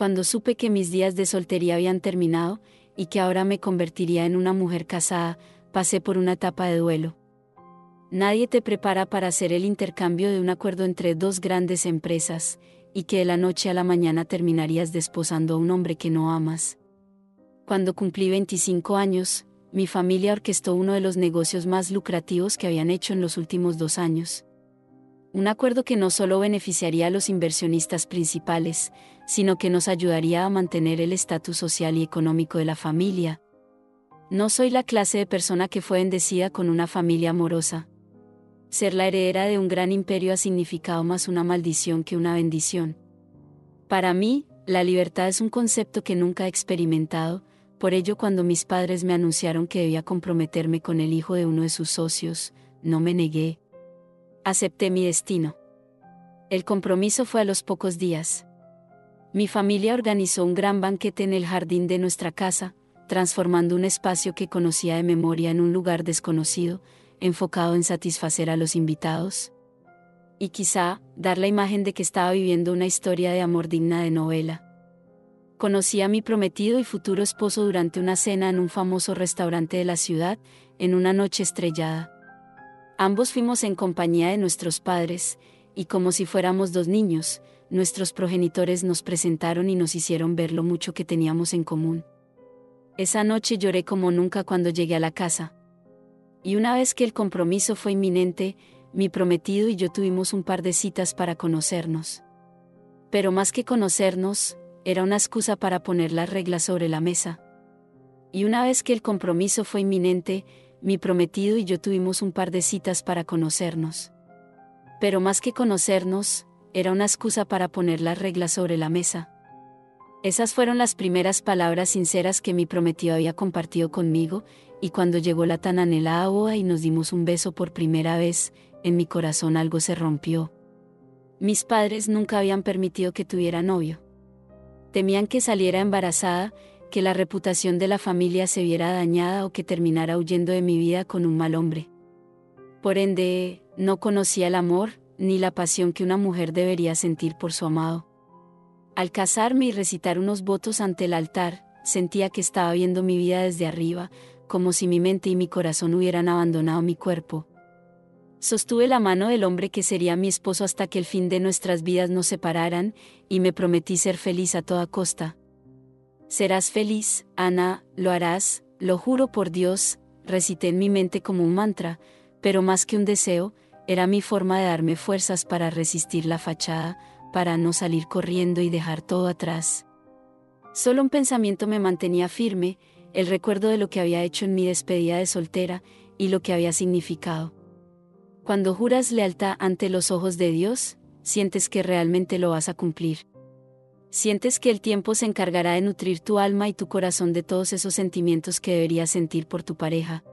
Cuando supe que mis días de soltería habían terminado, y que ahora me convertiría en una mujer casada, pasé por una etapa de duelo. Nadie te prepara para hacer el intercambio de un acuerdo entre dos grandes empresas, y que de la noche a la mañana terminarías desposando a un hombre que no amas. Cuando cumplí 25 años, mi familia orquestó uno de los negocios más lucrativos que habían hecho en los últimos 2 años. Un acuerdo que no solo beneficiaría a los inversionistas principales, sino que nos ayudaría a mantener el estatus social y económico de la familia. No soy la clase de persona que fue bendecida con una familia amorosa. Ser la heredera de un gran imperio ha significado más una maldición que una bendición. Para mí, la libertad es un concepto que nunca he experimentado, por ello cuando mis padres me anunciaron que debía comprometerme con el hijo de uno de sus socios, no me negué. Acepté mi destino. El compromiso fue a los pocos días. Mi familia organizó un gran banquete en el jardín de nuestra casa, transformando un espacio que conocía de memoria en un lugar desconocido, enfocado en satisfacer a los invitados. Y quizá, dar la imagen de que estaba viviendo una historia de amor digna de novela. Conocí a mi prometido y futuro esposo durante una cena en un famoso restaurante de la ciudad, en una noche estrellada. Ambos fuimos en compañía de nuestros padres, y como si fuéramos 2 niños, nuestros progenitores nos presentaron y nos hicieron ver lo mucho que teníamos en común. Esa noche lloré como nunca cuando llegué a la casa. Y una vez que el compromiso fue inminente, mi prometido y yo tuvimos un par de citas para conocernos. Pero más que conocernos, era una excusa para poner las reglas sobre la mesa. Y una vez que el compromiso fue inminente, mi prometido y yo tuvimos un par de citas para conocernos. Pero más que conocernos, era una excusa para poner las reglas sobre la mesa. Esas fueron las primeras palabras sinceras que mi prometido había compartido conmigo, y cuando llegó la tan anhelada boda y nos dimos un beso por primera vez, en mi corazón algo se rompió. Mis padres nunca habían permitido que tuviera novio. Temían que saliera embarazada, que la reputación de la familia se viera dañada o que terminara huyendo de mi vida con un mal hombre. Por ende, no conocía el amor, ni la pasión que una mujer debería sentir por su amado. Al casarme y recitar unos votos ante el altar, sentía que estaba viendo mi vida desde arriba, como si mi mente y mi corazón hubieran abandonado mi cuerpo. Sostuve la mano del hombre que sería mi esposo hasta que el fin de nuestras vidas nos separaran, y me prometí ser feliz a toda costa. Serás feliz, Ana, lo harás, lo juro por Dios, recité en mi mente como un mantra, pero más que un deseo, era mi forma de darme fuerzas para resistir la fachada, para no salir corriendo y dejar todo atrás. Solo un pensamiento me mantenía firme, el recuerdo de lo que había hecho en mi despedida de soltera, y lo que había significado. Cuando juras lealtad ante los ojos de Dios, sientes que realmente lo vas a cumplir. Sientes que el tiempo se encargará de nutrir tu alma y tu corazón de todos esos sentimientos que deberías sentir por tu pareja.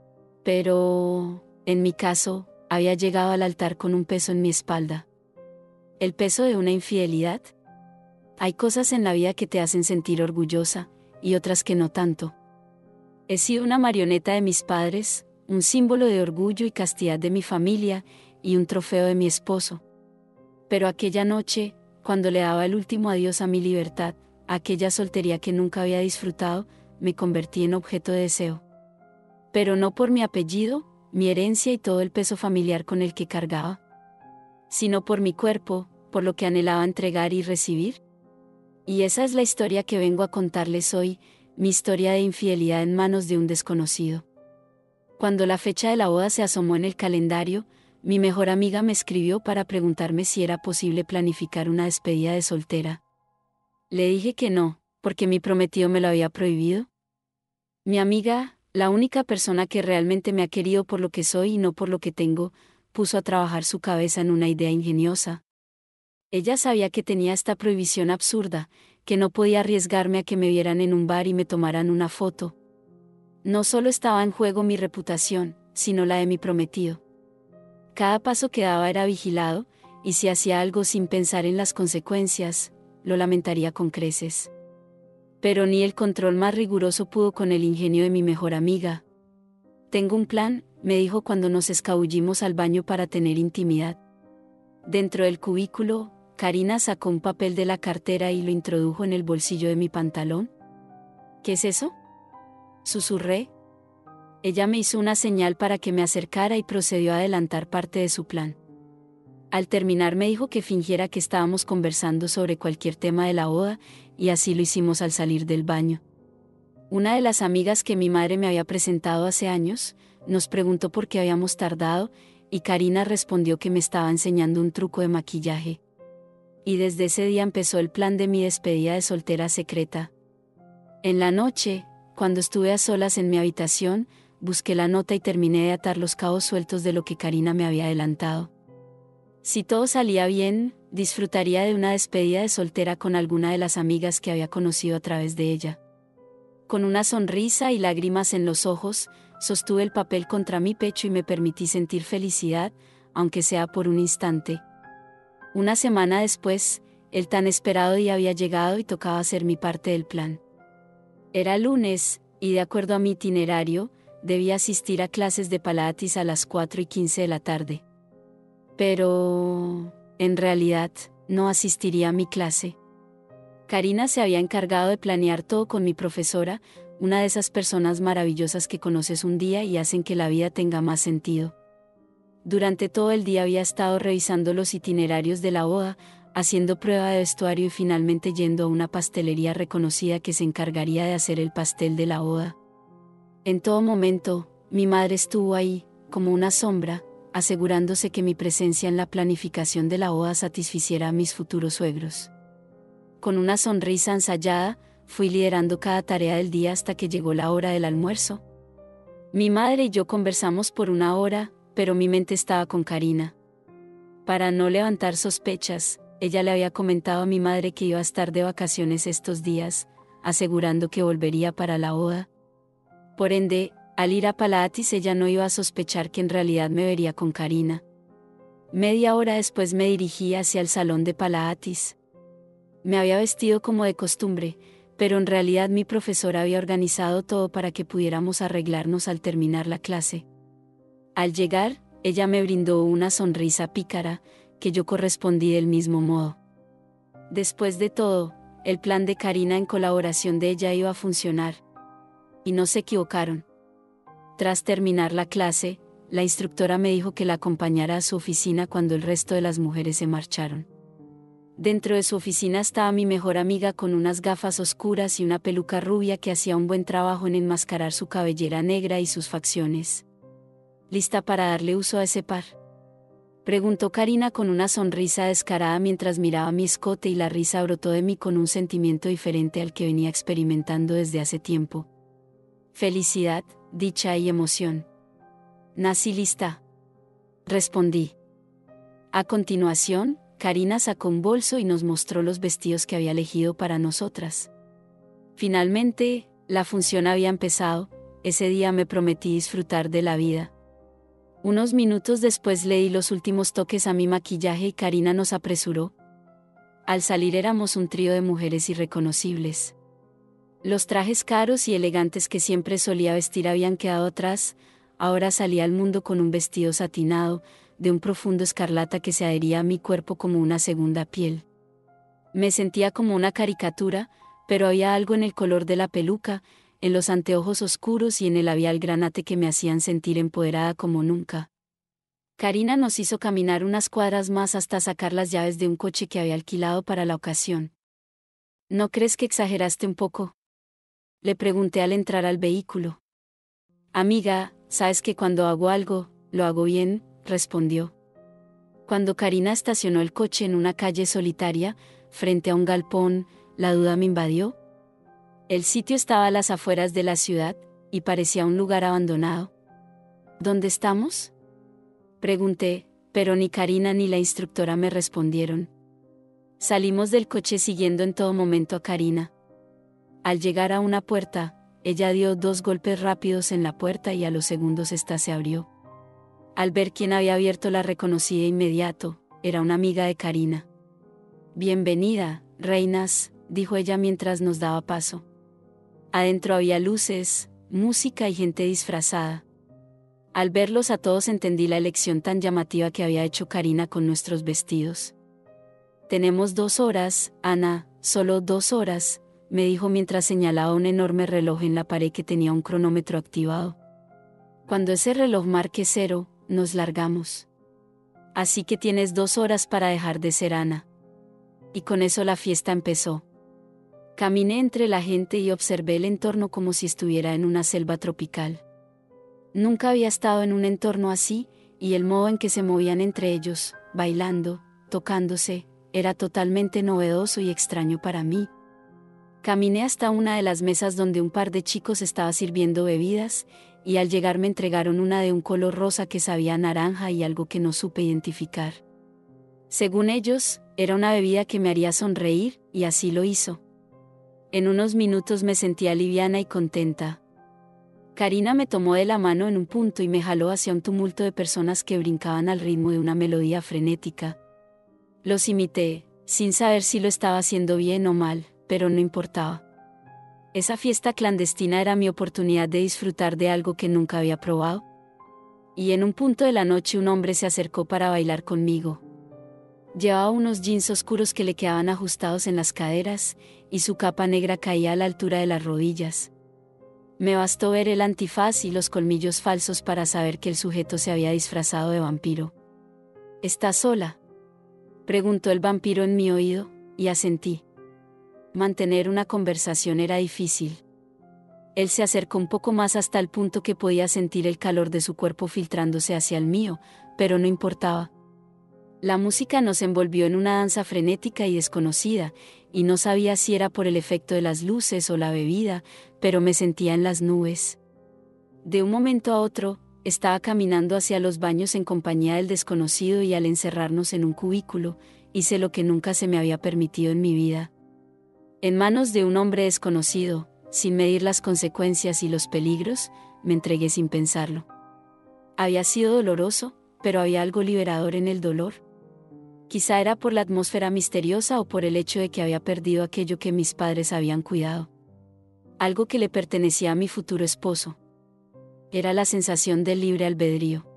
Pero, en mi caso, había llegado al altar con un peso en mi espalda. ¿El peso de una infidelidad? Hay cosas en la vida que te hacen sentir orgullosa, y otras que no tanto. He sido una marioneta de mis padres, un símbolo de orgullo y castidad de mi familia, y un trofeo de mi esposo. Pero aquella noche, cuando le daba el último adiós a mi libertad, a aquella soltería que nunca había disfrutado, me convertí en objeto de deseo. Pero no por mi apellido, mi herencia y todo el peso familiar con el que cargaba, sino por mi cuerpo, por lo que anhelaba entregar y recibir. Y esa es la historia que vengo a contarles hoy, mi historia de infidelidad en manos de un desconocido. Cuando la fecha de la boda se asomó en el calendario, mi mejor amiga me escribió para preguntarme si era posible planificar una despedida de soltera. Le dije que no, porque mi prometido me lo había prohibido. Mi amiga, la única persona que realmente me ha querido por lo que soy y no por lo que tengo, puso a trabajar su cabeza en una idea ingeniosa. Ella sabía que tenía esta prohibición absurda, que no podía arriesgarme a que me vieran en un bar y me tomaran una foto. No solo estaba en juego mi reputación, sino la de mi prometido. Cada paso que daba era vigilado, y si hacía algo sin pensar en las consecuencias, lo lamentaría con creces. Pero ni el control más riguroso pudo con el ingenio de mi mejor amiga. Tengo un plan, me dijo cuando nos escabullimos al baño para tener intimidad. Dentro del cubículo, Karina sacó un papel de la cartera y lo introdujo en el bolsillo de mi pantalón. ¿Qué es eso?, susurré. Ella me hizo una señal para que me acercara y procedió a adelantar parte de su plan. Al terminar me dijo que fingiera que estábamos conversando sobre cualquier tema de la boda, y así lo hicimos al salir del baño. Una de las amigas que mi madre me había presentado hace años, nos preguntó por qué habíamos tardado, y Karina respondió que me estaba enseñando un truco de maquillaje. Y desde ese día empezó el plan de mi despedida de soltera secreta. En la noche, cuando estuve a solas en mi habitación, busqué la nota y terminé de atar los cabos sueltos de lo que Karina me había adelantado. Si todo salía bien, disfrutaría de una despedida de soltera con alguna de las amigas que había conocido a través de ella. Con una sonrisa y lágrimas en los ojos, sostuve el papel contra mi pecho y me permití sentir felicidad, aunque sea por un instante. Una semana después, el tan esperado día había llegado y tocaba hacer mi parte del plan. Era lunes, y de acuerdo a mi itinerario, debía asistir a clases de Pilates a las 4:15 de la tarde. Pero, en realidad, no asistiría a mi clase. Karina se había encargado de planear todo con mi profesora, una de esas personas maravillosas que conoces un día y hacen que la vida tenga más sentido. Durante todo el día había estado revisando los itinerarios de la boda, haciendo prueba de vestuario y finalmente yendo a una pastelería reconocida que se encargaría de hacer el pastel de la boda. En todo momento, mi madre estuvo ahí, como una sombra, asegurándose que mi presencia en la planificación de la boda satisficiera a mis futuros suegros. Con una sonrisa ensayada, fui liderando cada tarea del día hasta que llegó la hora del almuerzo. Mi madre y yo conversamos por una hora, pero mi mente estaba con Karina. Para no levantar sospechas, ella le había comentado a mi madre que iba a estar de vacaciones estos días, asegurando que volvería para la boda. Por ende, al ir a Pilates ella no iba a sospechar que en realidad me vería con Karina. Media hora después me dirigí hacia el salón de Pilates. Me había vestido como de costumbre, pero en realidad mi profesora había organizado todo para que pudiéramos arreglarnos al terminar la clase. Al llegar, ella me brindó una sonrisa pícara, que yo correspondí del mismo modo. Después de todo, el plan de Karina en colaboración de ella iba a funcionar. Y no se equivocaron. Tras terminar la clase, la instructora me dijo que la acompañara a su oficina cuando el resto de las mujeres se marcharon. Dentro de su oficina estaba mi mejor amiga con unas gafas oscuras y una peluca rubia que hacía un buen trabajo en enmascarar su cabellera negra y sus facciones. ¿Lista para darle uso a ese par?, preguntó Karina con una sonrisa descarada mientras miraba mi escote, y la risa brotó de mí con un sentimiento diferente al que venía experimentando desde hace tiempo. Felicidad, dicha y emoción. Nací lista, respondí. A continuación, Karina sacó un bolso y nos mostró los vestidos que había elegido para nosotras. Finalmente, la función había empezado. Ese día me prometí disfrutar de la vida. Unos minutos después le di los últimos toques a mi maquillaje y Karina nos apresuró. Al salir éramos un trío de mujeres irreconocibles. Los trajes caros y elegantes que siempre solía vestir habían quedado atrás. Ahora salía al mundo con un vestido satinado, de un profundo escarlata que se adhería a mi cuerpo como una segunda piel. Me sentía como una caricatura, pero había algo en el color de la peluca, en los anteojos oscuros y en el labial granate que me hacían sentir empoderada como nunca. Karina nos hizo caminar unas cuadras más hasta sacar las llaves de un coche que había alquilado para la ocasión. ¿No crees que exageraste un poco?, le pregunté al entrar al vehículo. Amiga, sabes que cuando hago algo, lo hago bien, respondió. Cuando Karina estacionó el coche en una calle solitaria, frente a un galpón, la duda me invadió. El sitio estaba a las afueras de la ciudad, y parecía un lugar abandonado. ¿Dónde estamos?, pregunté, pero ni Karina ni la instructora me respondieron. Salimos del coche siguiendo en todo momento a Karina. Al llegar a una puerta, ella dio 2 golpes rápidos en la puerta y a los segundos ésta se abrió. Al ver quién había abierto la reconocí de inmediato, era una amiga de Karina. Bienvenida, reinas, dijo ella mientras nos daba paso. Adentro había luces, música y gente disfrazada. Al verlos a todos entendí la elección tan llamativa que había hecho Karina con nuestros vestidos. Tenemos 2 horas, Ana, solo 2 horas, me dijo mientras señalaba un enorme reloj en la pared que tenía un cronómetro activado. Cuando ese reloj marque 0, nos largamos. Así que tienes 2 horas para dejar de ser Ana. Y con eso la fiesta empezó. Caminé entre la gente y observé el entorno como si estuviera en una selva tropical. Nunca había estado en un entorno así, y el modo en que se movían entre ellos, bailando, tocándose, era totalmente novedoso y extraño para mí. Caminé hasta una de las mesas donde un par de chicos estaba sirviendo bebidas, y al llegar me entregaron una de un color rosa que sabía a naranja y algo que no supe identificar. Según ellos, era una bebida que me haría sonreír, y así lo hizo. En unos minutos me sentía liviana y contenta. Karina me tomó de la mano en un punto y me jaló hacia un tumulto de personas que brincaban al ritmo de una melodía frenética. Los imité, sin saber si lo estaba haciendo bien o mal, pero no importaba. Esa fiesta clandestina era mi oportunidad de disfrutar de algo que nunca había probado. Y en un punto de la noche un hombre se acercó para bailar conmigo. Llevaba unos jeans oscuros que le quedaban ajustados en las caderas, y su capa negra caía a la altura de las rodillas. Me bastó ver el antifaz y los colmillos falsos para saber que el sujeto se había disfrazado de vampiro. ¿Estás sola?, preguntó el vampiro en mi oído, y asentí. Mantener una conversación era difícil. Él se acercó un poco más hasta el punto que podía sentir el calor de su cuerpo filtrándose hacia el mío, pero no importaba. La música nos envolvió en una danza frenética y desconocida, y no sabía si era por el efecto de las luces o la bebida, pero me sentía en las nubes. De un momento a otro, estaba caminando hacia los baños en compañía del desconocido y al encerrarnos en un cubículo, hice lo que nunca se me había permitido en mi vida. En manos de un hombre desconocido, sin medir las consecuencias y los peligros, me entregué sin pensarlo. Había sido doloroso, pero había algo liberador en el dolor. Quizá era por la atmósfera misteriosa o por el hecho de que había perdido aquello que mis padres habían cuidado. Algo que le pertenecía a mi futuro esposo. Era la sensación del libre albedrío.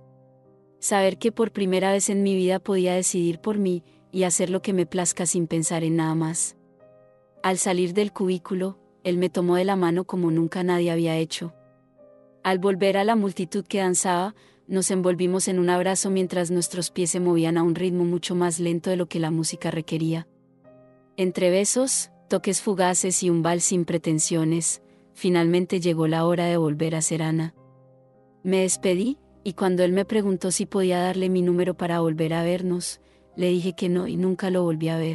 Saber que por primera vez en mi vida podía decidir por mí, y hacer lo que me plazca sin pensar en nada más. Al salir del cubículo, él me tomó de la mano como nunca nadie había hecho. Al volver a la multitud que danzaba, nos envolvimos en un abrazo mientras nuestros pies se movían a un ritmo mucho más lento de lo que la música requería. Entre besos, toques fugaces y un vals sin pretensiones, finalmente llegó la hora de volver a ser Ana. Me despedí, y cuando él me preguntó si podía darle mi número para volver a vernos, le dije que no y nunca lo volví a ver.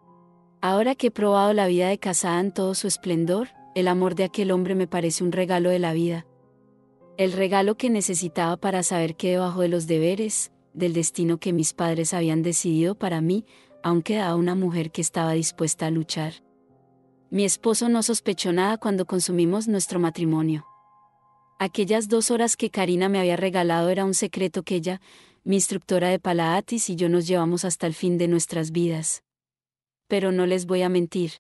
Ahora que he probado la vida de casada en todo su esplendor, el amor de aquel hombre me parece un regalo de la vida. El regalo que necesitaba para saber que debajo de los deberes, del destino que mis padres habían decidido para mí, aún quedaba una mujer que estaba dispuesta a luchar. Mi esposo no sospechó nada cuando consumimos nuestro matrimonio. Aquellas 2 horas que Karina me había regalado era un secreto que ella, mi instructora de Pilates y yo nos llevamos hasta el fin de nuestras vidas. Pero no les voy a mentir.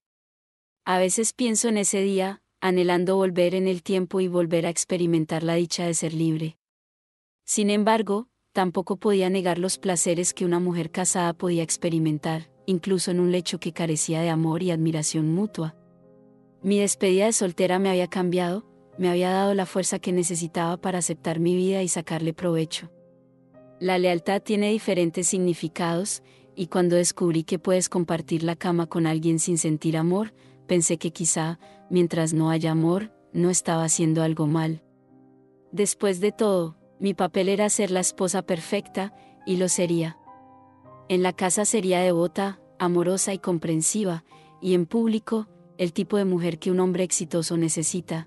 A veces pienso en ese día, anhelando volver en el tiempo y volver a experimentar la dicha de ser libre. Sin embargo, tampoco podía negar los placeres que una mujer casada podía experimentar, incluso en un lecho que carecía de amor y admiración mutua. Mi despedida de soltera me había cambiado, me había dado la fuerza que necesitaba para aceptar mi vida y sacarle provecho. La lealtad tiene diferentes significados, y cuando descubrí que puedes compartir la cama con alguien sin sentir amor, pensé que quizá, mientras no haya amor, no estaba haciendo algo mal. Después de todo, mi papel era ser la esposa perfecta, y lo sería. En la casa sería devota, amorosa y comprensiva, y en público, el tipo de mujer que un hombre exitoso necesita.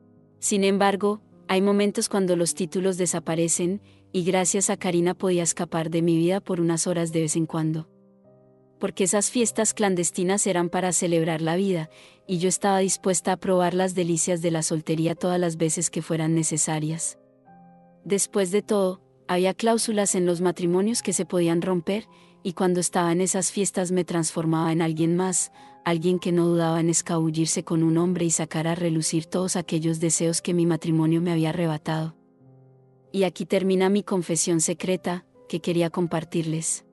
Sin embargo, hay momentos cuando los títulos desaparecen, y gracias a Karina podía escapar de mi vida por unas horas de vez en cuando. Porque esas fiestas clandestinas eran para celebrar la vida, y yo estaba dispuesta a probar las delicias de la soltería todas las veces que fueran necesarias. Después de todo, había cláusulas en los matrimonios que se podían romper, y cuando estaba en esas fiestas me transformaba en alguien más, alguien que no dudaba en escabullirse con un hombre y sacar a relucir todos aquellos deseos que mi matrimonio me había arrebatado. Y aquí termina mi confesión secreta, que quería compartirles.